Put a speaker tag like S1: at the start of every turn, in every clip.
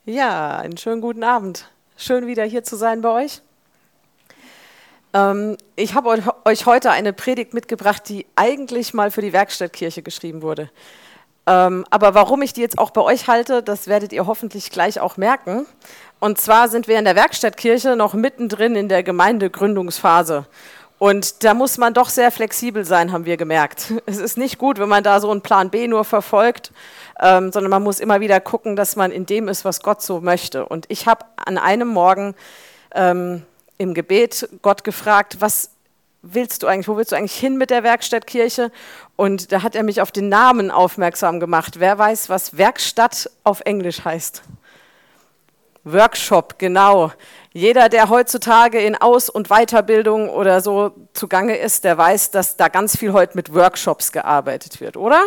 S1: Ja, einen schönen guten Abend. Schön wieder hier zu sein bei euch. Ich habe euch heute eine Predigt mitgebracht, die eigentlich mal für die Werkstattkirche geschrieben wurde. Aber warum ich die jetzt auch bei euch halte, das werdet ihr hoffentlich gleich auch merken. Und zwar sind wir in der Werkstattkirche noch mittendrin in der Gemeindegründungsphase. Und da muss man doch sehr flexibel sein, haben wir gemerkt. Es ist nicht gut, wenn man da so einen Plan B nur verfolgt, sondern man muss immer wieder gucken, dass man in dem ist, was Gott so möchte. Und ich habe an einem Morgen im Gebet Gott gefragt, was willst du eigentlich, wo willst du eigentlich hin mit der Werkstattkirche? Und da hat er mich auf den Namen aufmerksam gemacht. Wer weiß, was Werkstatt auf Englisch heißt? Workshop, genau. Jeder, der heutzutage in Aus- und Weiterbildung oder so zugange ist, der weiß, dass da ganz viel heute mit Workshops gearbeitet wird, oder?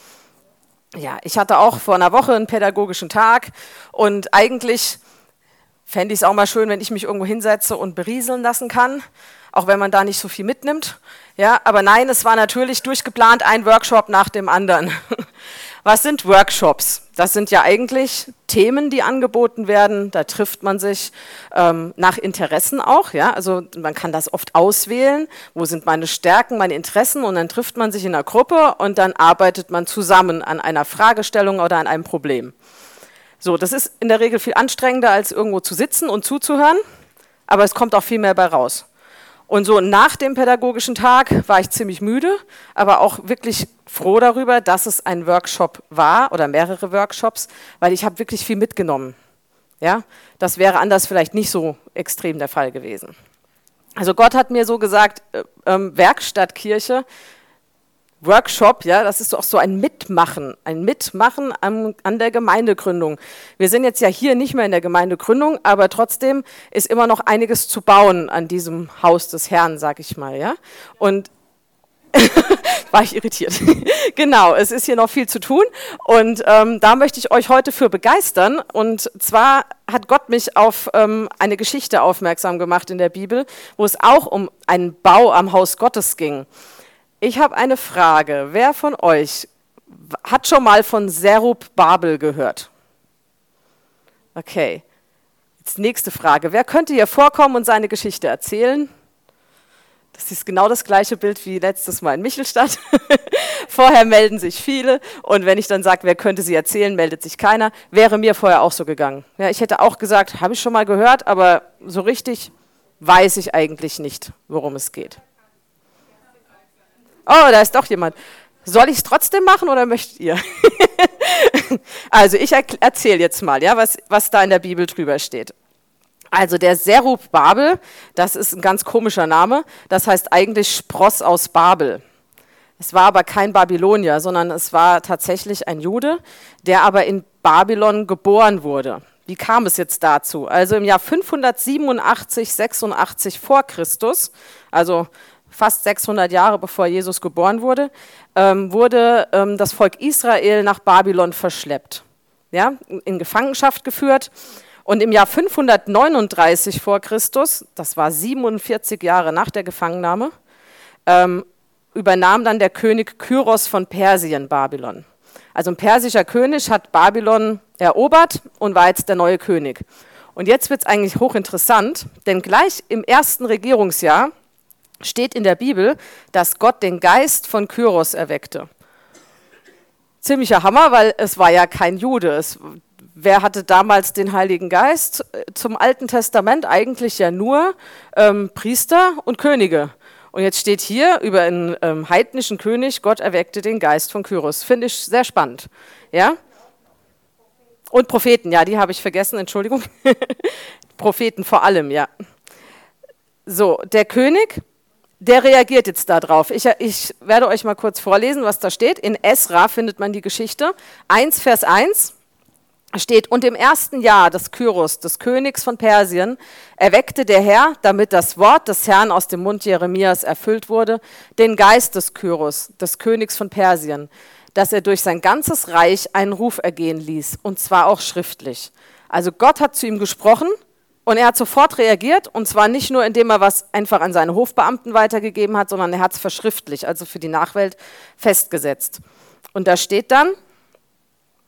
S1: Ja, ich hatte auch vor einer Woche einen pädagogischen Tag und eigentlich fände ich es auch mal schön, wenn ich mich irgendwo hinsetze und berieseln lassen kann, auch wenn man da nicht so viel mitnimmt. Ja, aber nein, es war natürlich durchgeplant, ein Workshop nach dem anderen. Was sind Workshops? Das sind ja eigentlich Themen, die angeboten werden. Da trifft man sich nach Interessen auch. Ja? Also man kann das oft auswählen. Wo sind meine Stärken, meine Interessen? Und dann trifft man sich in einer Gruppe und dann arbeitet man zusammen an einer Fragestellung oder an einem Problem. So, das ist in der Regel viel anstrengender, als irgendwo zu sitzen und zuzuhören. Aber es kommt auch viel mehr bei raus. Und so nach dem pädagogischen Tag war ich ziemlich müde, aber auch wirklich froh darüber, dass es ein Workshop war oder mehrere Workshops, weil ich habe wirklich viel mitgenommen. Ja, das wäre anders vielleicht nicht so extrem der Fall gewesen. Also Gott hat mir so gesagt, Werkstattkirche, Workshop, ja, das ist auch so ein Mitmachen an der Gemeindegründung. Wir sind jetzt ja hier nicht mehr in der Gemeindegründung, aber trotzdem ist immer noch einiges zu bauen an diesem Haus des Herrn, sag ich mal, ja. Und war ich irritiert. Genau, es ist hier noch viel zu tun und da möchte ich euch heute für begeistern. Und zwar hat Gott mich auf eine Geschichte aufmerksam gemacht in der Bibel, wo es auch um einen Bau am Haus Gottes ging. Ich habe eine Frage. Wer von euch hat schon mal von Zerubabel gehört? Okay. Jetzt nächste Frage. Wer könnte hier vorkommen und seine Geschichte erzählen? Das ist genau das gleiche Bild wie letztes Mal in Michelstadt. Vorher melden sich viele und wenn ich dann sage, wer könnte sie erzählen, meldet sich keiner. Wäre mir vorher auch so gegangen. Ja, ich hätte auch gesagt, habe ich schon mal gehört, aber so richtig weiß ich eigentlich nicht, worum es geht. Oh, da ist doch jemand. Soll ich es trotzdem machen oder möchtet ihr? Also ich erzähle jetzt mal, ja, was da in der Bibel drüber steht. Also der Zerubabel, das ist ein ganz komischer Name, das heißt eigentlich Spross aus Babel. Es war aber kein Babylonier, sondern es war tatsächlich ein Jude, der aber in Babylon geboren wurde. Wie kam es jetzt dazu? Also im Jahr 587, 86 vor Christus, also fast 600 Jahre bevor Jesus geboren wurde, wurde das Volk Israel nach Babylon verschleppt, ja, in Gefangenschaft geführt. Und im Jahr 539 vor Christus, das war 47 Jahre nach der Gefangennahme, übernahm dann der König Kyros von Persien Babylon. Also ein persischer König hat Babylon erobert und war jetzt der neue König. Und jetzt wird es eigentlich hochinteressant, denn gleich im ersten Regierungsjahr steht in der Bibel, dass Gott den Geist von Kyros erweckte. Ziemlicher Hammer, weil es war ja kein Jude. Wer hatte damals den Heiligen Geist? Zum Alten Testament eigentlich ja nur Priester und Könige. Und jetzt steht hier über einen heidnischen König, Gott erweckte den Geist von Kyros. Finde ich sehr spannend. Ja? Und Propheten, ja, die habe ich vergessen, Entschuldigung. Propheten vor allem, ja. So, der König, der reagiert jetzt darauf. Ich werde euch mal kurz vorlesen, was da steht. In Esra findet man die Geschichte. 1, Vers 1 steht, und im ersten Jahr des Kyros, des Königs von Persien, erweckte der Herr, damit das Wort des Herrn aus dem Mund Jeremias erfüllt wurde, den Geist des Kyros, des Königs von Persien, dass er durch sein ganzes Reich einen Ruf ergehen ließ, und zwar auch schriftlich. Also Gott hat zu ihm gesprochen, und er hat sofort reagiert, und zwar nicht nur, indem er was einfach an seine Hofbeamten weitergegeben hat, sondern er hat es verschriftlich, also für die Nachwelt festgesetzt. Und da steht dann,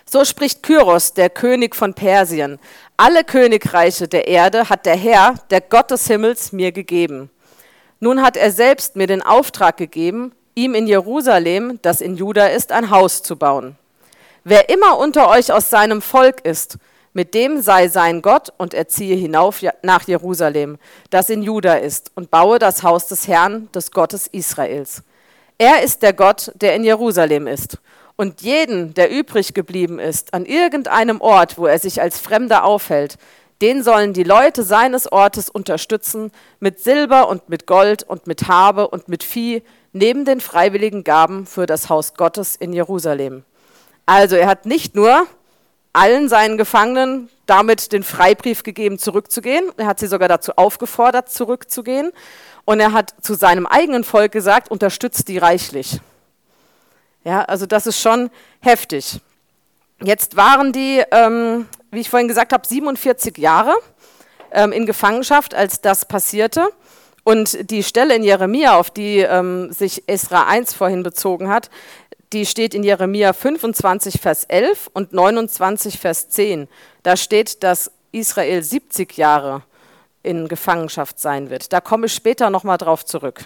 S1: So spricht Kyros, der König von Persien. Alle Königreiche der Erde hat der Herr, der Gott des Himmels, mir gegeben. Nun hat er selbst mir den Auftrag gegeben, ihm in Jerusalem, das in Juda ist, ein Haus zu bauen. Wer immer unter euch aus seinem Volk ist, mit dem sei sein Gott und er ziehe hinauf nach Jerusalem, das in Juda ist, und baue das Haus des Herrn, des Gottes Israels. Er ist der Gott, der in Jerusalem ist. Und jeden, der übrig geblieben ist, an irgendeinem Ort, wo er sich als Fremder aufhält, den sollen die Leute seines Ortes unterstützen mit Silber und mit Gold und mit Habe und mit Vieh, neben den freiwilligen Gaben für das Haus Gottes in Jerusalem. Also er hat nicht nur allen seinen Gefangenen damit den Freibrief gegeben, zurückzugehen. Er hat sie sogar dazu aufgefordert, zurückzugehen. Und er hat zu seinem eigenen Volk gesagt, unterstützt die reichlich. Ja, also das ist schon heftig. Jetzt waren die, wie ich vorhin gesagt habe, 47 Jahre in Gefangenschaft, als das passierte. Und die Stelle in Jeremia, auf die sich Esra 1 vorhin bezogen hat, die steht in Jeremia 25, Vers 11 und 29, Vers 10. Da steht, dass Israel 70 Jahre in Gefangenschaft sein wird. Da komme ich später nochmal drauf zurück.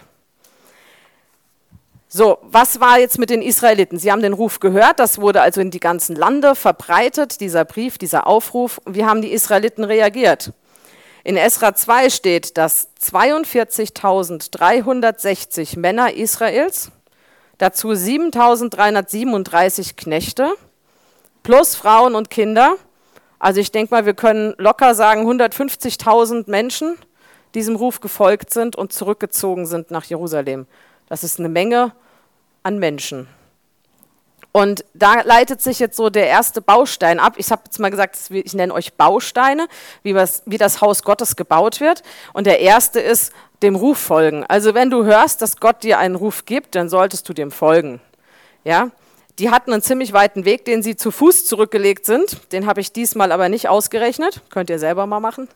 S1: So, was war jetzt mit den Israeliten? Sie haben den Ruf gehört, das wurde also in die ganzen Lande verbreitet, dieser Brief, dieser Aufruf. Wie haben die Israeliten reagiert? In Esra 2 steht, dass 42.360 Männer Israels, dazu 7.337 Knechte, plus Frauen und Kinder. Also ich denke mal, wir können locker sagen, 150.000 Menschen diesem Ruf gefolgt sind und zurückgezogen sind nach Jerusalem. Das ist eine Menge an Menschen. Und da leitet sich jetzt so der erste Baustein ab. Ich habe jetzt mal gesagt, ich nenne euch Bausteine, wie das Haus Gottes gebaut wird. Und der erste ist, dem Ruf folgen. Also wenn du hörst, dass Gott dir einen Ruf gibt, dann solltest du dem folgen. Ja? Die hatten einen ziemlich weiten Weg, den sie zu Fuß zurückgelegt sind. Den habe ich diesmal aber nicht ausgerechnet. Könnt ihr selber mal machen.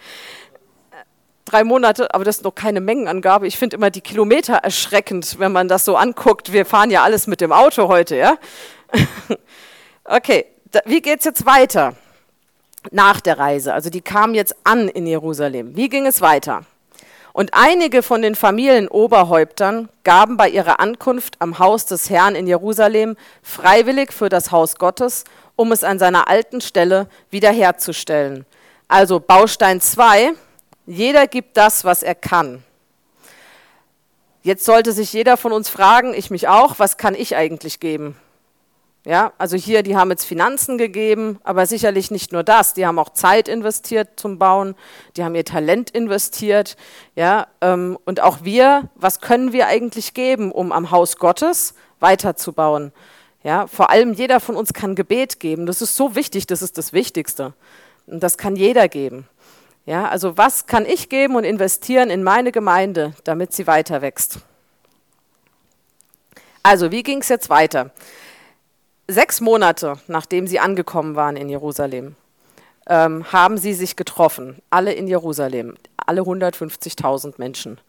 S1: 3 Monate, aber das ist noch keine Mengenangabe. Ich finde immer die Kilometer erschreckend, wenn man das so anguckt. Wir fahren ja alles mit dem Auto heute, ja? Okay, wie geht es jetzt weiter nach der Reise? Also die kamen jetzt an in Jerusalem. Wie ging es weiter? Und einige von den Familienoberhäuptern gaben bei ihrer Ankunft am Haus des Herrn in Jerusalem freiwillig für das Haus Gottes, um es an seiner alten Stelle wiederherzustellen. Also Baustein 2, jeder gibt das, was er kann. Jetzt sollte sich jeder von uns fragen, ich mich auch, was kann ich eigentlich geben? Ja, also hier, die haben jetzt Finanzen gegeben, aber sicherlich nicht nur das. Die haben auch Zeit investiert zum Bauen, die haben ihr Talent investiert. Ja, und auch wir, was können wir eigentlich geben, um am Haus Gottes weiterzubauen? Ja, vor allem jeder von uns kann Gebet geben. Das ist so wichtig, das ist das Wichtigste. Und das kann jeder geben. Ja, also was kann ich geben und investieren in meine Gemeinde, damit sie weiter wächst? Also, wie ging es jetzt weiter? 6 Monate, nachdem sie angekommen waren in Jerusalem, haben sie sich getroffen, alle in Jerusalem, alle 150.000 Menschen.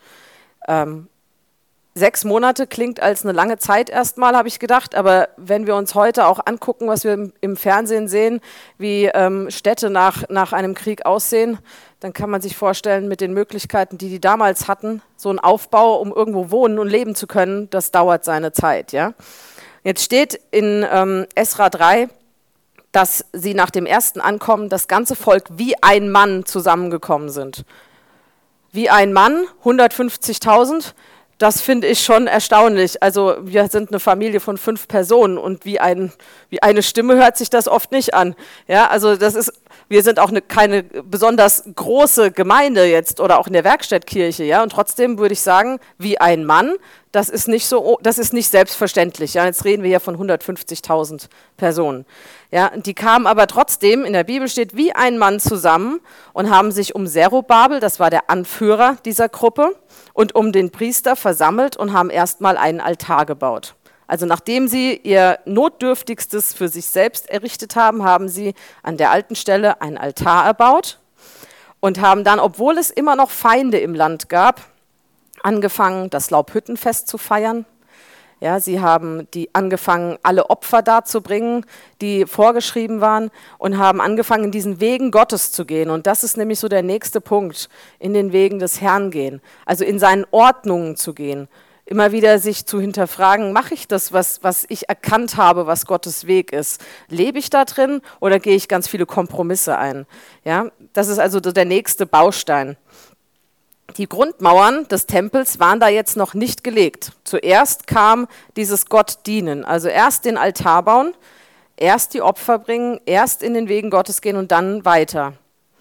S1: 6 Monate klingt als eine lange Zeit erstmal, habe ich gedacht, aber wenn wir uns heute auch angucken, was wir im Fernsehen sehen, wie Städte nach einem Krieg aussehen, dann kann man sich vorstellen, mit den Möglichkeiten, die damals hatten, so ein Aufbau, um irgendwo wohnen und leben zu können, das dauert seine Zeit, ja. Jetzt steht in Esra 3, dass sie nach dem ersten Ankommen das ganze Volk wie ein Mann zusammengekommen sind. Wie ein Mann, 150.000, das finde ich schon erstaunlich. Also wir sind eine Familie von 5 Personen und wie eine Stimme hört sich das oft nicht an. Ja, also wir sind auch keine besonders große Gemeinde jetzt oder auch in der Werkstattkirche, ja, und trotzdem würde ich sagen, wie ein Mann, das ist nicht selbstverständlich. Ja, jetzt reden wir hier von 150.000 Personen. Ja, die kamen aber trotzdem, in der Bibel steht, wie ein Mann zusammen und haben sich um Zerubabel, das war der Anführer dieser Gruppe, und um den Priester versammelt und haben erstmal einen Altar gebaut. Also nachdem sie ihr Notdürftigstes für sich selbst errichtet haben, haben sie an der alten Stelle einen Altar erbaut und haben dann, obwohl es immer noch Feinde im Land gab, angefangen, das Laubhüttenfest zu feiern. Ja, sie haben angefangen, alle Opfer darzubringen, die vorgeschrieben waren, und haben angefangen, in diesen Wegen Gottes zu gehen. Und das ist nämlich so der nächste Punkt, in den Wegen des Herrn gehen, also in seinen Ordnungen zu gehen. Immer wieder sich zu hinterfragen, mache ich das, was ich erkannt habe, was Gottes Weg ist? Lebe ich da drin oder gehe ich ganz viele Kompromisse ein? Ja, das ist also der nächste Baustein. Die Grundmauern des Tempels waren da jetzt noch nicht gelegt. Zuerst kam dieses Gott dienen, also erst den Altar bauen, erst die Opfer bringen, erst in den Wegen Gottes gehen und dann weiter.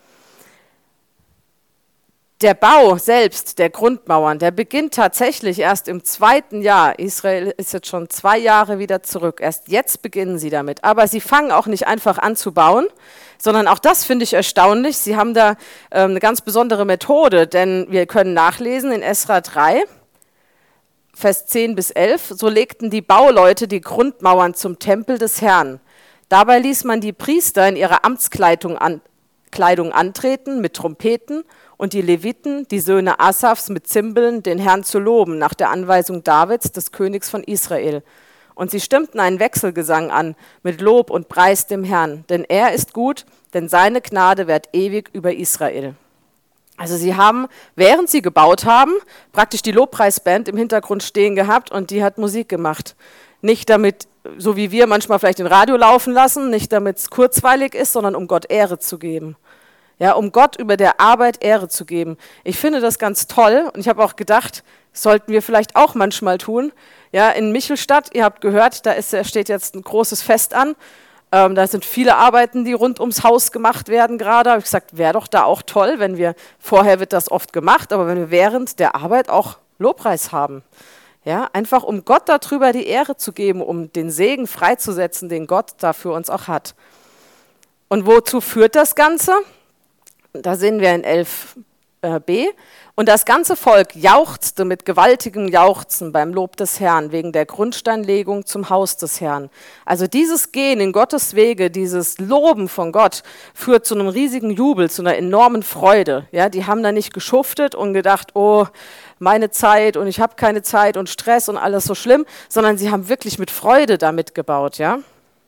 S1: Der Bau selbst, der Grundmauern, der beginnt tatsächlich erst im 2. Jahr. Israel ist jetzt schon 2 Jahre wieder zurück. Erst jetzt beginnen sie damit. Aber sie fangen auch nicht einfach an zu bauen, sondern auch das finde ich erstaunlich. Sie haben da eine ganz besondere Methode, denn wir können nachlesen in Esra 3, Vers 10 bis 11. So legten die Bauleute die Grundmauern zum Tempel des Herrn. Dabei ließ man die Priester in ihrer Amtskleidung antreten mit Trompeten und die Leviten, die Söhne Asafs, mit Zimbeln, den Herrn zu loben, nach der Anweisung Davids, des Königs von Israel. Und sie stimmten einen Wechselgesang an, mit Lob und Preis dem Herrn. Denn er ist gut, denn seine Gnade währt ewig über Israel. Also sie haben, während sie gebaut haben, praktisch die Lobpreisband im Hintergrund stehen gehabt und die hat Musik gemacht. Nicht damit, so wie wir manchmal vielleicht den Radio laufen lassen, nicht damit es kurzweilig ist, sondern um Gott Ehre zu geben. Ja, um Gott über der Arbeit Ehre zu geben. Ich finde das ganz toll und ich habe auch gedacht, sollten wir vielleicht auch manchmal tun. Ja, in Michelstadt, ihr habt gehört, da steht jetzt ein großes Fest an. Da sind viele Arbeiten, die rund ums Haus gemacht werden gerade. Da habe ich gesagt, wäre doch da auch toll, wenn wir, vorher wird das oft gemacht, aber wenn wir während der Arbeit auch Lobpreis haben. Ja, einfach um Gott darüber die Ehre zu geben, um den Segen freizusetzen, den Gott da für uns auch hat. Und wozu führt das Ganze? Da sehen wir in 11b. Und das ganze Volk jauchzte mit gewaltigem Jauchzen beim Lob des Herrn wegen der Grundsteinlegung zum Haus des Herrn. Also dieses Gehen in Gottes Wege, dieses Loben von Gott führt zu einem riesigen Jubel, zu einer enormen Freude. Ja, die haben da nicht geschuftet und gedacht, oh, meine Zeit und ich habe keine Zeit und Stress und alles so schlimm, sondern sie haben wirklich mit Freude damit gebaut, ja.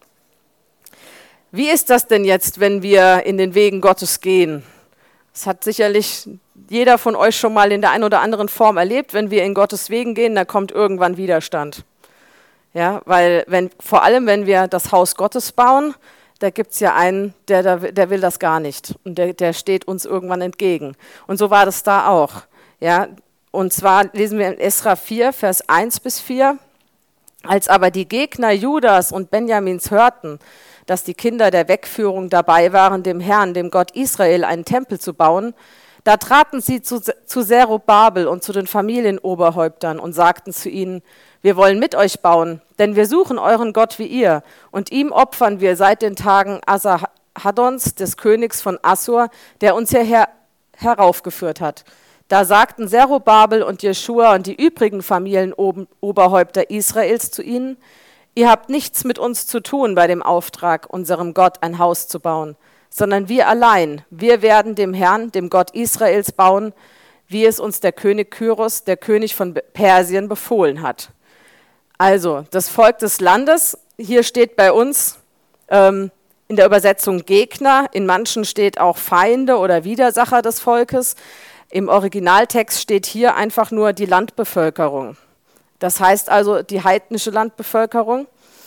S1: Wie ist das denn jetzt, wenn wir in den Wegen Gottes gehen? Das hat sicherlich jeder von euch schon mal in der einen oder anderen Form erlebt. Wenn wir in Gottes Wegen gehen, da kommt irgendwann Widerstand. Ja, weil vor allem, wenn wir das Haus Gottes bauen, da gibt es ja einen, der will das gar nicht. Und der steht uns irgendwann entgegen. Und so war das da auch. Ja, und zwar lesen wir in Esra 4, Vers 1 bis 4. Als aber die Gegner Judas und Benjamins hörten, dass die Kinder der Wegführung dabei waren, dem Herrn, dem Gott Israel, einen Tempel zu bauen, da traten sie zu Zerubabel und zu den Familienoberhäuptern und sagten zu ihnen, wir wollen mit euch bauen, denn wir suchen euren Gott wie ihr, und ihm opfern wir seit den Tagen Asarhaddons, des Königs von Assur, der uns hierher heraufgeführt hat. Da sagten Zerubabel und Jeschua und die übrigen Familienoberhäupter Israels zu ihnen, ihr habt nichts mit uns zu tun bei dem Auftrag, unserem Gott ein Haus zu bauen, sondern wir allein, wir werden dem Herrn, dem Gott Israels bauen, wie es uns der König Kyros, der König von Persien, befohlen hat. Also, das Volk des Landes, hier steht bei uns in der Übersetzung Gegner, in manchen steht auch Feinde oder Widersacher des Volkes. Im Originaltext steht hier einfach nur die Landbevölkerung. Das heißt also die heidnische Landbevölkerung.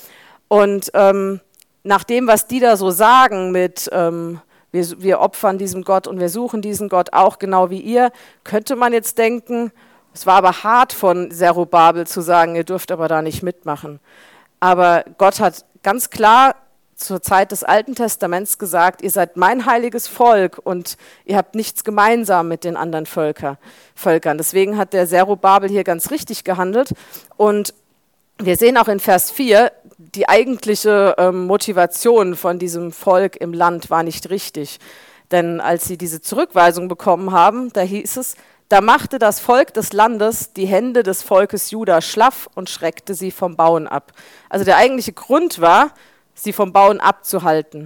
S1: Und nach dem, was die da so sagen mit wir opfern diesem Gott und wir suchen diesen Gott auch genau wie ihr, könnte man jetzt denken, es war aber hart von Zerubabel zu sagen, ihr dürft aber da nicht mitmachen. Aber Gott hat ganz klar zur Zeit des Alten Testaments gesagt, ihr seid mein heiliges Volk und ihr habt nichts gemeinsam mit den anderen Völkern. Deswegen hat der Zerubabel hier ganz richtig gehandelt. Und wir sehen auch in Vers 4, die eigentliche Motivation von diesem Volk im Land war nicht richtig. Denn als sie diese Zurückweisung bekommen haben, da hieß es, da machte das Volk des Landes die Hände des Volkes Juda schlaff und schreckte sie vom Bauen ab. Also der eigentliche Grund war, sie vom Bauen abzuhalten.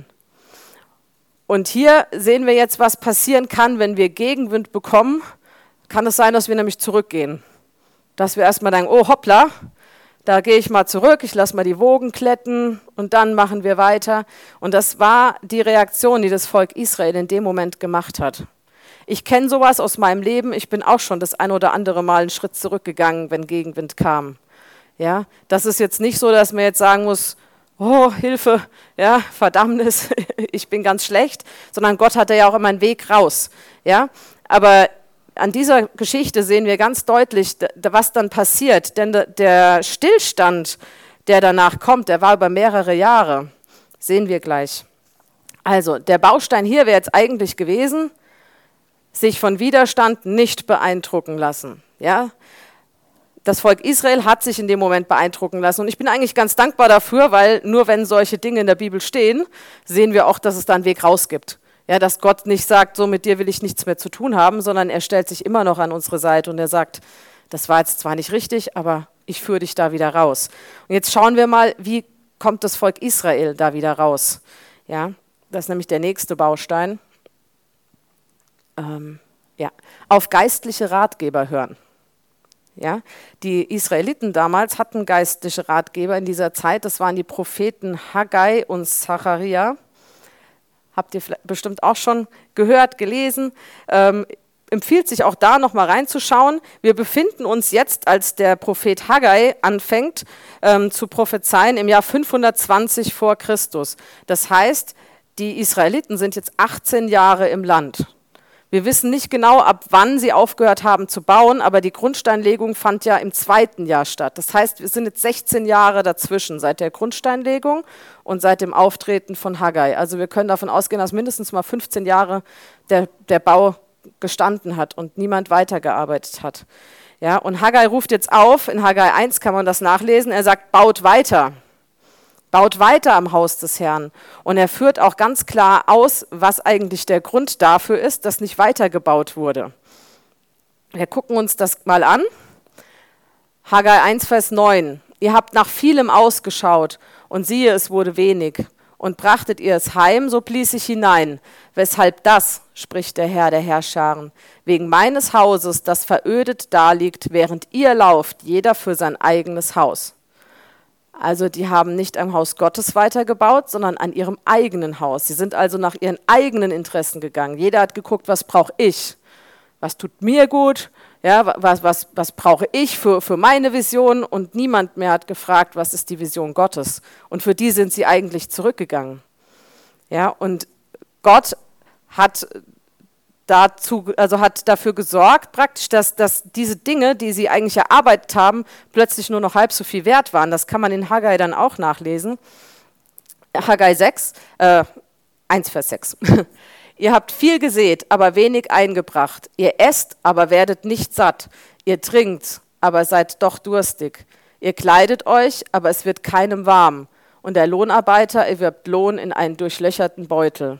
S1: Und hier sehen wir jetzt, was passieren kann, wenn wir Gegenwind bekommen. Kann es sein, dass wir nämlich zurückgehen. Dass wir erstmal denken, oh hoppla, da gehe ich mal zurück, ich lasse mal die Wogen glätten und dann machen wir weiter. Und das war die Reaktion, die das Volk Israel in dem Moment gemacht hat. Ich kenne sowas aus meinem Leben, ich bin auch schon das ein oder andere Mal einen Schritt zurückgegangen, wenn Gegenwind kam. Ja, das ist jetzt nicht so, dass man jetzt sagen muss, oh, Hilfe, ja, Verdammnis, ich bin ganz schlecht, sondern Gott hat ja auch immer einen Weg raus. Ja, aber an dieser Geschichte sehen wir ganz deutlich, was dann passiert, denn der Stillstand, der danach kommt, der war über mehrere Jahre, sehen wir gleich. Also, der Baustein hier wäre jetzt eigentlich gewesen, sich von Widerstand nicht beeindrucken lassen. Ja? Das Volk Israel hat sich in dem Moment beeindrucken lassen. Und ich bin eigentlich ganz dankbar dafür, weil nur wenn solche Dinge in der Bibel stehen, sehen wir auch, dass es da einen Weg raus gibt. Ja, dass Gott nicht sagt, so mit dir will ich nichts mehr zu tun haben, sondern er stellt sich immer noch an unsere Seite und er sagt, das war jetzt zwar nicht richtig, aber ich führe dich da wieder raus. Und jetzt schauen wir mal, wie kommt das Volk Israel da wieder raus. Ja, das ist nämlich der nächste Baustein. Auf geistliche Ratgeber hören. Ja, die Israeliten damals hatten geistliche Ratgeber in dieser Zeit, das waren die Propheten Haggai und Zacharia. Habt ihr bestimmt auch schon gehört, gelesen. Empfiehlt sich auch da nochmal reinzuschauen. Wir befinden uns jetzt, als der Prophet Haggai anfängt zu prophezeien, im Jahr 520 vor Christus. Das heißt, die Israeliten sind jetzt 18 Jahre im Land. Wir wissen nicht genau, ab wann sie aufgehört haben zu bauen, aber die Grundsteinlegung fand ja im 2. Jahr statt. Das heißt, wir sind jetzt 16 Jahre dazwischen, seit der Grundsteinlegung und seit dem Auftreten von Haggai. Also wir können davon ausgehen, dass mindestens mal 15 Jahre der Bau gestanden hat und niemand weitergearbeitet hat. Ja, und Haggai ruft jetzt auf, in Haggai 1 kann man das nachlesen, er sagt, baut weiter. Baut weiter am Haus des Herrn. Und er führt auch ganz klar aus, was eigentlich der Grund dafür ist, dass nicht weitergebaut wurde. Wir gucken uns das mal an. Haggai 1, Vers 9. Ihr habt nach vielem ausgeschaut und siehe, es wurde wenig. Und brachtet ihr es heim, so blies ich hinein. Weshalb das, spricht der Herr der Heerscharen, wegen meines Hauses, das verödet daliegt, während ihr lauft, jeder für sein eigenes Haus. Also die haben nicht am Haus Gottes weitergebaut, sondern an ihrem eigenen Haus. Sie sind also nach ihren eigenen Interessen gegangen. Jeder hat geguckt, was brauche ich? Was tut mir gut? Ja, was brauche ich für meine Vision? Und niemand mehr hat gefragt, was ist die Vision Gottes? Und für die sind sie eigentlich zurückgegangen. Ja, und Gott hat hat dafür gesorgt, praktisch, dass diese Dinge, die sie eigentlich erarbeitet haben, plötzlich nur noch halb so viel wert waren. Das kann man in Haggai dann auch nachlesen. Haggai 1, Vers 6. Ihr habt viel gesät, aber wenig eingebracht. Ihr esst, aber werdet nicht satt. Ihr trinkt, aber seid doch durstig. Ihr kleidet euch, aber es wird keinem warm. Und der Lohnarbeiter erwirbt Lohn in einen durchlöcherten Beutel.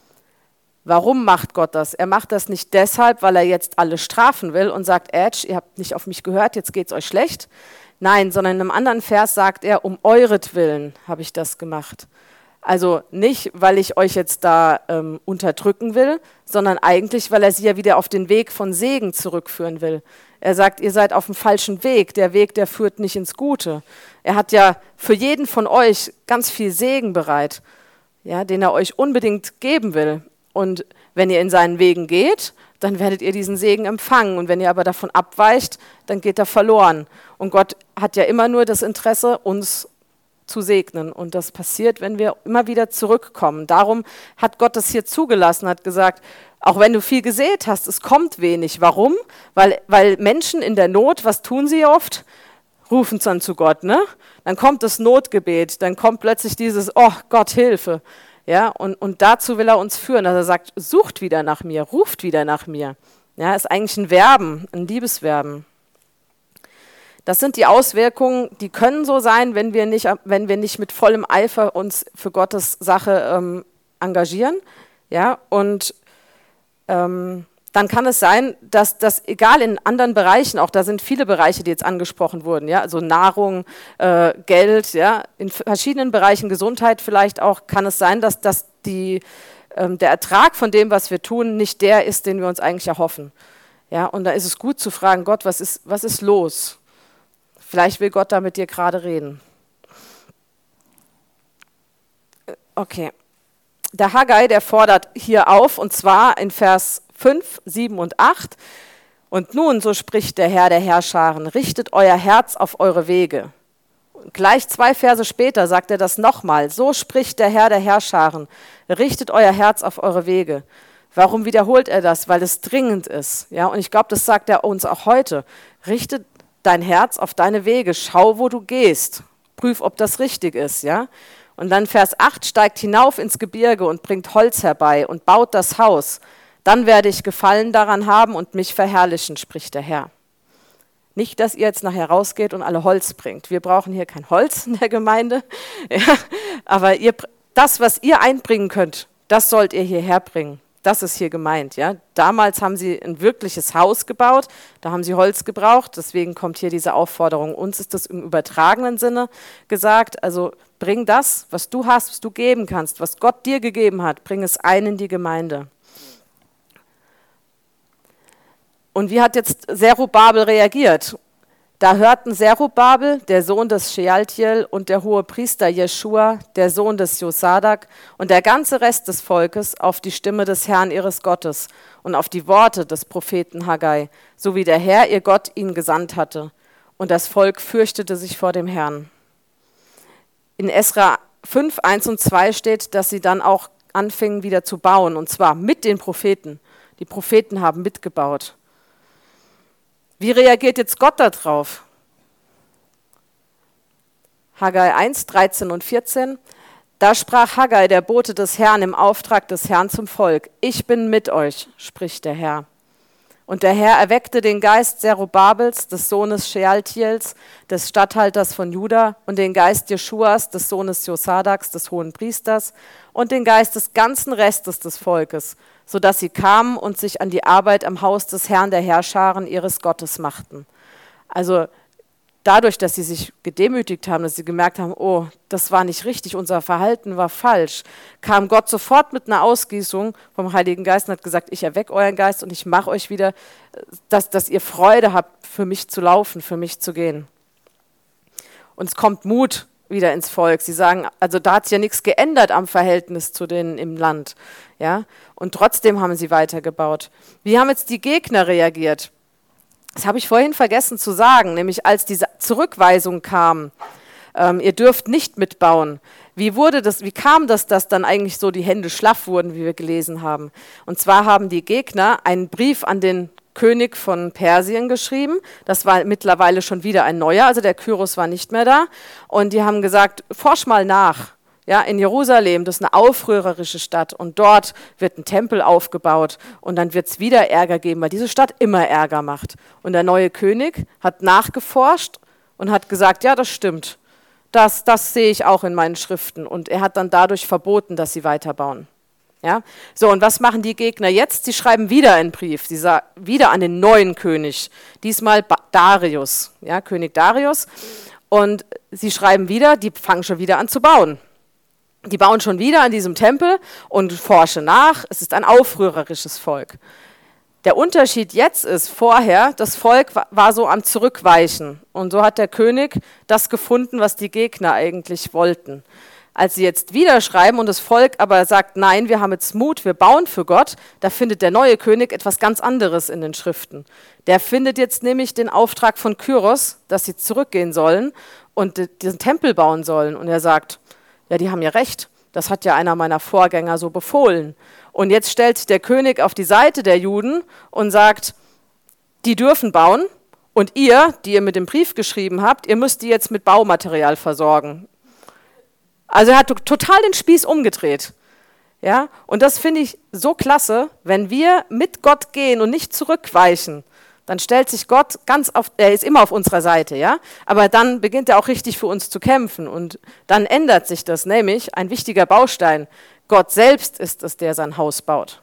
S1: Warum macht Gott das? Er macht das nicht deshalb, weil er jetzt alle strafen will und sagt, ihr habt nicht auf mich gehört, jetzt geht es euch schlecht. Nein, sondern in einem anderen Vers sagt er, um euretwillen habe ich das gemacht. Also nicht, weil ich euch jetzt da unterdrücken will, sondern eigentlich, weil er sie ja wieder auf den Weg von Segen zurückführen will. Er sagt, ihr seid auf dem falschen Weg. Der Weg, der führt nicht ins Gute. Er hat ja für jeden von euch ganz viel Segen bereit, ja, den er euch unbedingt geben will. Und wenn ihr in seinen Wegen geht, dann werdet ihr diesen Segen empfangen. Und wenn ihr aber davon abweicht, dann geht er verloren. Und Gott hat ja immer nur das Interesse, uns zu segnen. Und das passiert, wenn wir immer wieder zurückkommen. Darum hat Gott das hier zugelassen, hat gesagt, auch wenn du viel gesät hast, es kommt wenig. Warum? Weil Menschen in der Not, was tun sie oft? Rufen es dann zu Gott, ne? Dann kommt das Notgebet, dann kommt plötzlich dieses, oh Gott, Hilfe. Ja, und dazu will er uns führen, dass er sagt, sucht wieder nach mir, ruft wieder nach mir. Ja, ist eigentlich ein Verben, ein Liebesverben. Das sind die Auswirkungen, die können so sein, wenn wir nicht mit vollem Eifer uns für Gottes Sache engagieren. Ja, und dann kann es sein, dass das, egal in anderen Bereichen, auch da sind viele Bereiche, die jetzt angesprochen wurden, ja, also Nahrung, Geld, ja, in verschiedenen Bereichen, Gesundheit vielleicht auch, kann es sein, dass der Ertrag von dem, was wir tun, nicht der ist, den wir uns eigentlich erhoffen. Ja, und da ist es gut zu fragen, Gott, was ist los? Vielleicht will Gott da mit dir gerade reden. Okay. Der Haggai, der fordert hier auf, und zwar in Vers 5, 7 und 8. Und nun, so spricht der Herr der Heerscharen, richtet euer Herz auf eure Wege. Und gleich 2 Verse später sagt er das nochmal. So spricht der Herr der Heerscharen, richtet euer Herz auf eure Wege. Warum wiederholt er das? Weil es dringend ist. Ja, und ich glaube, das sagt er uns auch heute. Richte dein Herz auf deine Wege, schau, wo du gehst. Prüf, ob das richtig ist. Ja? Und dann Vers 8, steigt hinauf ins Gebirge und bringt Holz herbei und baut das Haus. Dann werde ich Gefallen daran haben und mich verherrlichen, spricht der Herr. Nicht, dass ihr jetzt nachher rausgeht und alle Holz bringt. Wir brauchen hier kein Holz in der Gemeinde. Ja, aber das, was ihr einbringen könnt, das sollt ihr hierher bringen. Das ist hier gemeint. Ja. Damals haben sie ein wirkliches Haus gebaut, da haben sie Holz gebraucht, deswegen kommt hier diese Aufforderung. Uns ist das im übertragenen Sinne gesagt, also bring das, was du hast, was du geben kannst, was Gott dir gegeben hat, bring es ein in die Gemeinde. Und wie hat jetzt Zerubabel reagiert? Da hörten Zerubabel, der Sohn des Shealtiel, und der Hohepriester Jeschua, der Sohn des Josadak, und der ganze Rest des Volkes auf die Stimme des Herrn ihres Gottes und auf die Worte des Propheten Haggai, so wie der Herr ihr Gott ihn gesandt hatte. Und das Volk fürchtete sich vor dem Herrn. In Esra 5, 1 und 2 steht, dass sie dann auch anfingen wieder zu bauen, und zwar mit den Propheten. Die Propheten haben mitgebaut. Wie reagiert jetzt Gott darauf? Haggai 1, 13 und 14. Da sprach Haggai, der Bote des Herrn, im Auftrag des Herrn zum Volk: Ich bin mit euch, spricht der Herr. Und der Herr erweckte den Geist Zerubabels, des Sohnes Shealtiels, des Statthalters von Juda, und den Geist Jeschuas, des Sohnes Josadaks, des Hohenpriesters, und den Geist des ganzen Restes des Volkes, sodass sie kamen und sich an die Arbeit am Haus des Herrn der Heerscharen ihres Gottes machten. Also dadurch, dass sie sich gedemütigt haben, dass sie gemerkt haben, oh, das war nicht richtig, unser Verhalten war falsch, kam Gott sofort mit einer Ausgießung vom Heiligen Geist und hat gesagt, ich erwecke euren Geist und ich mache euch wieder, dass ihr Freude habt, für mich zu laufen, für mich zu gehen. Und es kommt Mut wieder ins Volk. Sie sagen, also da hat sich ja nichts geändert am Verhältnis zu denen im Land. Ja? Und trotzdem haben sie weitergebaut. Wie haben jetzt die Gegner reagiert? Das habe ich vorhin vergessen zu sagen, nämlich als diese Zurückweisung kam, ihr dürft nicht mitbauen. Wie kam das, dass dann eigentlich so die Hände schlaff wurden, wie wir gelesen haben? Und zwar haben die Gegner einen Brief an den König von Persien geschrieben. Das war mittlerweile schon wieder ein neuer, also der Kyros war nicht mehr da. Und die haben gesagt, forsch mal nach. Ja, in Jerusalem, das ist eine aufrührerische Stadt, und dort wird ein Tempel aufgebaut und dann wird es wieder Ärger geben, weil diese Stadt immer Ärger macht. Und der neue König hat nachgeforscht und hat gesagt, ja, das stimmt, das sehe ich auch in meinen Schriften, und er hat dann dadurch verboten, dass sie weiterbauen. Ja? So, und was machen die Gegner jetzt? Sie schreiben wieder einen Brief, wieder an den neuen König, diesmal Darius, ja, König Darius, und sie schreiben wieder, die fangen schon wieder an zu bauen. Die bauen schon wieder an diesem Tempel und forsche nach. Es ist ein aufrührerisches Volk. Der Unterschied jetzt ist, vorher, das Volk war so am Zurückweichen. Und so hat der König das gefunden, was die Gegner eigentlich wollten. Als sie jetzt wieder schreiben und das Volk aber sagt, nein, wir haben jetzt Mut, wir bauen für Gott, da findet der neue König etwas ganz anderes in den Schriften. Der findet jetzt nämlich den Auftrag von Kyros, dass sie zurückgehen sollen und diesen Tempel bauen sollen. Und er sagt, ja, die haben ja recht, das hat ja einer meiner Vorgänger so befohlen. Und jetzt stellt sich der König auf die Seite der Juden und sagt, die dürfen bauen, und ihr, die ihr mit dem Brief geschrieben habt, ihr müsst die jetzt mit Baumaterial versorgen. Also er hat total den Spieß umgedreht. Ja? Und das finde ich so klasse, wenn wir mit Gott gehen und nicht zurückweichen. Dann stellt sich Gott er ist immer auf unserer Seite, ja, aber dann beginnt er auch richtig für uns zu kämpfen, und dann ändert sich das, nämlich ein wichtiger Baustein. Gott selbst ist es, der sein Haus baut.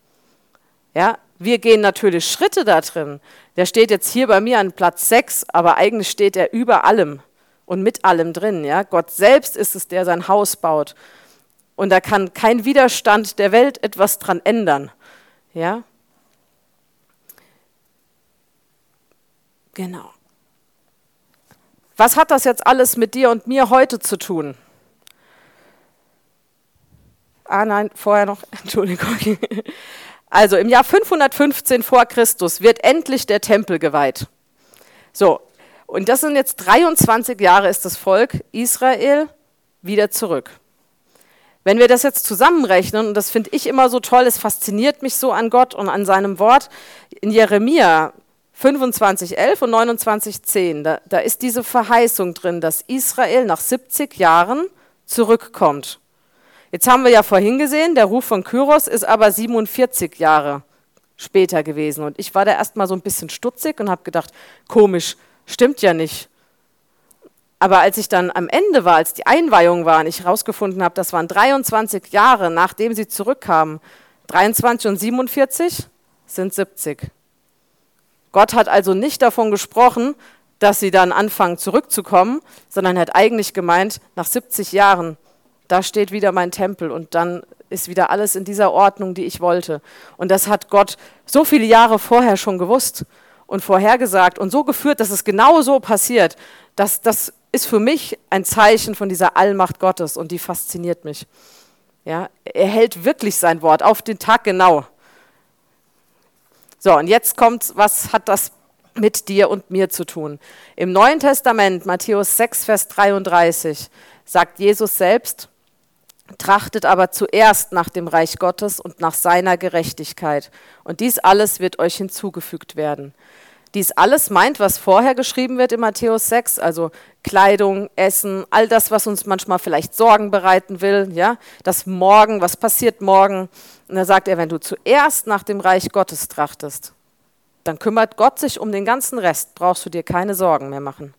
S1: Ja, wir gehen natürlich Schritte da drin. Der steht jetzt hier bei mir an Platz 6, aber eigentlich steht er über allem und mit allem drin, ja. Gott selbst ist es, der sein Haus baut, und da kann kein Widerstand der Welt etwas dran ändern, ja. Genau. Was hat das jetzt alles mit dir und mir heute zu tun? Nein, vorher noch, Entschuldigung. Also im Jahr 515 vor Christus wird endlich der Tempel geweiht. So, und das sind jetzt 23 Jahre ist das Volk Israel wieder zurück. Wenn wir das jetzt zusammenrechnen, und das finde ich immer so toll, es fasziniert mich so an Gott und an seinem Wort, in Jeremia 25,11 und 29,10, da ist diese Verheißung drin, dass Israel nach 70 Jahren zurückkommt. Jetzt haben wir ja vorhin gesehen, der Ruf von Kyros ist aber 47 Jahre später gewesen. Und ich war da erst mal so ein bisschen stutzig und habe gedacht, komisch, stimmt ja nicht. Aber als ich dann am Ende war, als die Einweihung war und ich herausgefunden habe, das waren 23 Jahre, nachdem sie zurückkamen, 23 und 47 sind 70. Gott hat also nicht davon gesprochen, dass sie dann anfangen zurückzukommen, sondern hat eigentlich gemeint, nach 70 Jahren, da steht wieder mein Tempel und dann ist wieder alles in dieser Ordnung, die ich wollte. Und das hat Gott so viele Jahre vorher schon gewusst und vorhergesagt und so geführt, dass es genau so passiert. Das ist für mich ein Zeichen von dieser Allmacht Gottes und die fasziniert mich. Ja, er hält wirklich sein Wort auf den Tag genau. So, und jetzt kommt, was hat das mit dir und mir zu tun? Im Neuen Testament, Matthäus 6, Vers 33, sagt Jesus selbst, trachtet aber zuerst nach dem Reich Gottes und nach seiner Gerechtigkeit. Und dies alles wird euch hinzugefügt werden. Dies alles meint, was vorher geschrieben wird in Matthäus 6, also Kleidung, Essen, all das, was uns manchmal vielleicht Sorgen bereiten will, ja, das Morgen, was passiert morgen. Und da sagt er, wenn du zuerst nach dem Reich Gottes trachtest, dann kümmert Gott sich um den ganzen Rest, brauchst du dir keine Sorgen mehr machen.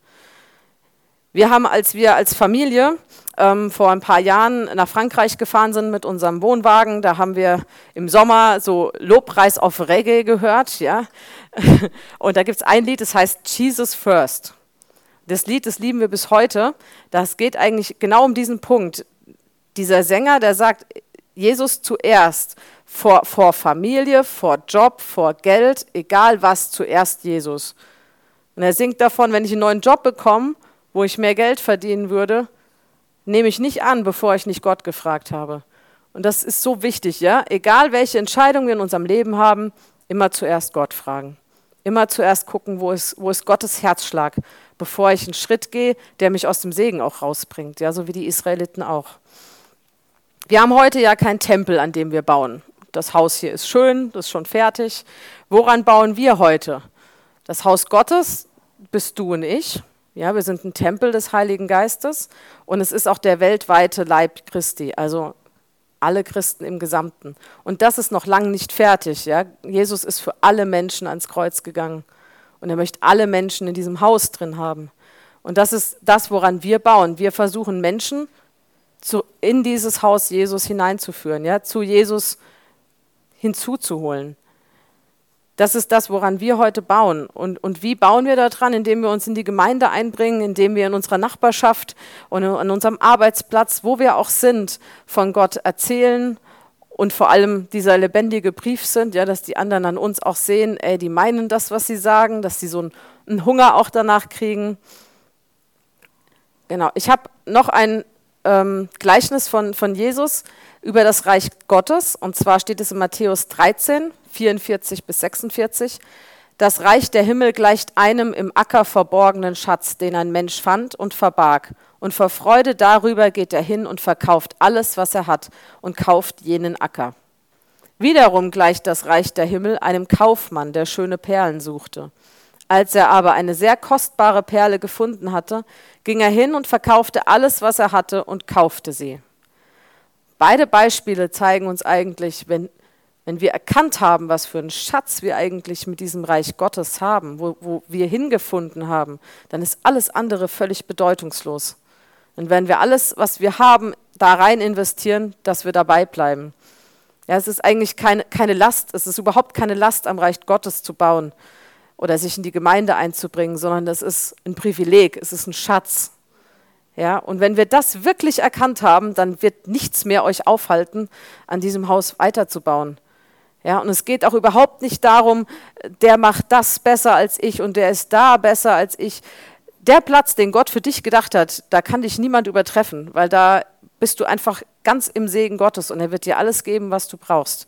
S1: Als wir als Familie vor ein paar Jahren nach Frankreich gefahren sind mit unserem Wohnwagen, da haben wir im Sommer so Lobpreis auf Reggae gehört, ja. Und da gibt es ein Lied, das heißt Jesus First. Das Lied, das lieben wir bis heute. Das geht eigentlich genau um diesen Punkt. Dieser Sänger, der sagt, Jesus zuerst, vor Familie, vor Job, vor Geld, egal was, zuerst Jesus. Und er singt davon, wenn ich einen neuen Job bekomme, wo ich mehr Geld verdienen würde, nehme ich nicht an, bevor ich nicht Gott gefragt habe. Und das ist so wichtig, ja. Egal welche Entscheidungen wir in unserem Leben haben, immer zuerst Gott fragen. Immer zuerst gucken, wo ist Gottes Herzschlag, bevor ich einen Schritt gehe, der mich aus dem Segen auch rausbringt, ja, so wie die Israeliten auch. Wir haben heute ja keinen Tempel, an dem wir bauen. Das Haus hier ist schön, das ist schon fertig. Woran bauen wir heute? Das Haus Gottes bist du und ich. Ja, wir sind ein Tempel des Heiligen Geistes und es ist auch der weltweite Leib Christi, also alle Christen im Gesamten. Und das ist noch lange nicht fertig. Ja? Jesus ist für alle Menschen ans Kreuz gegangen und er möchte alle Menschen in diesem Haus drin haben. Und das ist das, woran wir bauen. Wir versuchen Menschen in dieses Haus Jesus hineinzuführen, ja? Zu Jesus hinzuzuholen. Das ist das, woran wir heute bauen. Und wie bauen wir daran? Indem wir uns in die Gemeinde einbringen, indem wir in unserer Nachbarschaft und an unserem Arbeitsplatz, wo wir auch sind, von Gott erzählen und vor allem dieser lebendige Brief sind, ja, dass die anderen an uns auch sehen, die meinen das, was sie sagen, dass sie so einen Hunger auch danach kriegen. Genau, ich habe noch ein Gleichnis von Jesus über das Reich Gottes, und zwar steht es in Matthäus 13, 44 bis 46. Das Reich der Himmel gleicht einem im Acker verborgenen Schatz, den ein Mensch fand und verbarg. Und vor Freude darüber geht er hin und verkauft alles, was er hat, und kauft jenen Acker. Wiederum gleicht das Reich der Himmel einem Kaufmann, der schöne Perlen suchte. Als er aber eine sehr kostbare Perle gefunden hatte, ging er hin und verkaufte alles, was er hatte, und kaufte sie. Beide Beispiele zeigen uns eigentlich, wenn wir erkannt haben, was für einen Schatz wir eigentlich mit diesem Reich Gottes haben, wo wir hingefunden haben, dann ist alles andere völlig bedeutungslos. Und wenn wir alles, was wir haben, da rein investieren, dass wir dabei bleiben. Ja, es ist eigentlich keine Last, es ist überhaupt keine Last, am Reich Gottes zu bauen oder sich in die Gemeinde einzubringen, sondern das ist ein Privileg, es ist ein Schatz. Ja, und wenn wir das wirklich erkannt haben, dann wird nichts mehr euch aufhalten, an diesem Haus weiterzubauen. Ja, und es geht auch überhaupt nicht darum, der macht das besser als ich und der ist da besser als ich. der Platz, den Gott für dich gedacht hat, da kann dich niemand übertreffen, weil da bist du einfach ganz im Segen Gottes und er wird dir alles geben, was du brauchst.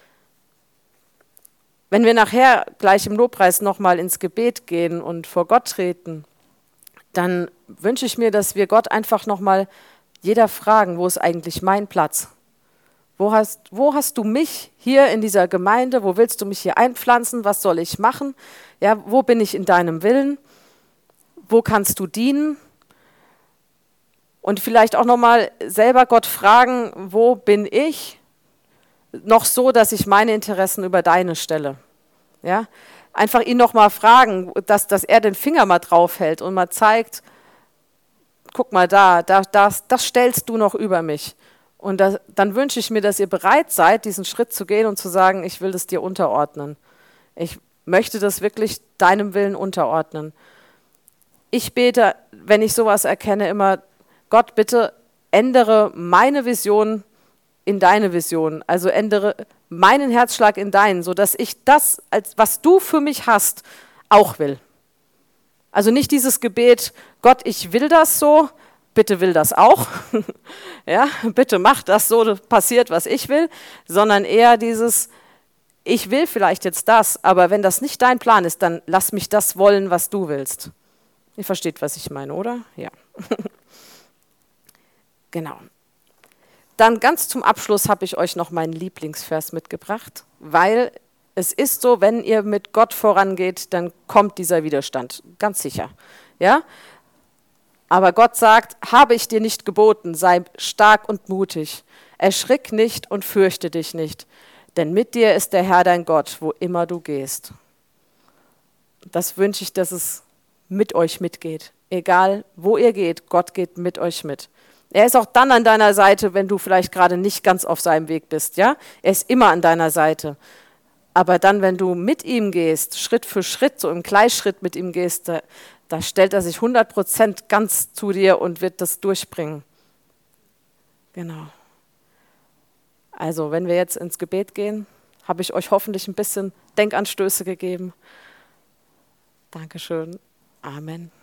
S1: Wenn wir nachher gleich im Lobpreis nochmal ins Gebet gehen und vor Gott treten, dann wünsche ich mir, dass wir Gott einfach nochmal jeder fragen, wo ist eigentlich mein Platz? Wo hast du mich hier in dieser Gemeinde? Wo willst du mich hier einpflanzen? Was soll ich machen? Ja, wo bin ich in deinem Willen? Wo kannst du dienen? Und vielleicht auch nochmal selber Gott fragen, wo bin ich noch so, dass ich meine Interessen über deine stelle? Ja? Einfach ihn nochmal fragen, dass er den Finger mal drauf hält und mal zeigt, guck mal das stellst du noch über mich. Und dann wünsche ich mir, dass ihr bereit seid, diesen Schritt zu gehen und zu sagen, ich will das dir unterordnen. Ich möchte das wirklich deinem Willen unterordnen. Ich bete, wenn ich sowas erkenne, immer, Gott, bitte ändere meine Vision in deine Vision. Also ändere meinen Herzschlag in deinen, sodass ich das, was du für mich hast, auch will. Also nicht dieses Gebet, Gott, ich will das so, bitte will das auch. Ja, bitte mach das so, passiert, was ich will, sondern eher dieses, ich will vielleicht jetzt das, aber wenn das nicht dein Plan ist, dann lass mich das wollen, was du willst. Ihr versteht, was ich meine, oder? Ja. Genau. Dann ganz zum Abschluss habe ich euch noch meinen Lieblingsvers mitgebracht, weil es ist so, wenn ihr mit Gott vorangeht, dann kommt dieser Widerstand, ganz sicher. Ja? Aber Gott sagt, habe ich dir nicht geboten, sei stark und mutig, erschrick nicht und fürchte dich nicht, denn mit dir ist der Herr dein Gott, wo immer du gehst. Das wünsche ich, dass es mit euch mitgeht. Egal, wo ihr geht, Gott geht mit euch mit. Er ist auch dann an deiner Seite, wenn du vielleicht gerade nicht ganz auf seinem Weg bist. Ja? Er ist immer an deiner Seite. Aber dann, wenn du mit ihm gehst, Schritt für Schritt, so im Gleichschritt mit ihm gehst, da stellt er sich 100% ganz zu dir und wird das durchbringen. Genau. Also, wenn wir jetzt ins Gebet gehen, habe ich euch hoffentlich ein bisschen Denkanstöße gegeben. Dankeschön. Amen.